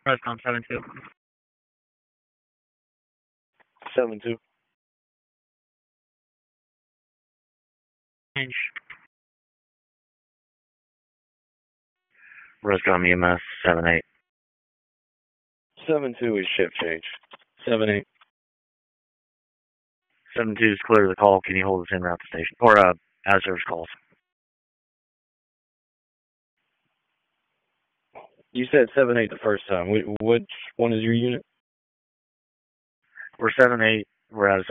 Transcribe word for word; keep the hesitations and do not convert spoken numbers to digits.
Rescom seven two. seven two. Change. Rescom E M S seven eight. seven two is shift change. seven eight. seven two is clear the call. Can you hold us en route to station? Or uh, as service calls. You said seven eight the first time. Which one is your unit? We're seven eight. We're out of